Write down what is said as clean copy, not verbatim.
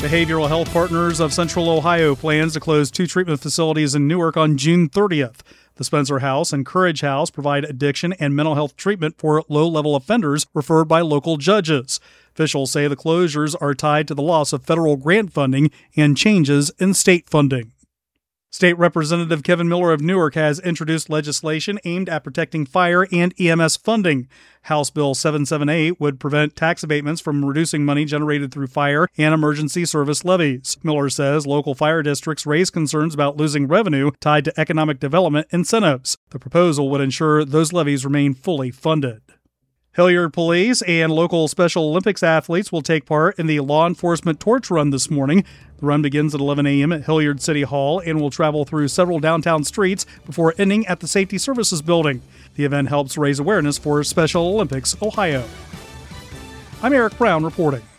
Behavioral Health Partners of Central Ohio plans to close 2 treatment facilities in Newark on June 30th. The Spencer House and Courage House provide addiction and mental health treatment for low-level offenders referred by local judges. Officials say the closures are tied to the loss of federal grant funding and changes in state funding. State Representative Kevin Miller of Newark has introduced legislation aimed at protecting fire and EMS funding. House Bill 778 would prevent tax abatements from reducing money generated through fire and emergency service levies. Miller says local fire districts raise concerns about losing revenue tied to economic development incentives. The proposal would ensure those levies remain fully funded. Hilliard Police and local Special Olympics athletes will take part in the law enforcement torch run this morning. The run begins at 11 a.m. at Hilliard City Hall and will travel through several downtown streets before ending at the Safety Services Building. The event helps raise awareness for Special Olympics Ohio. I'm Eric Brown reporting.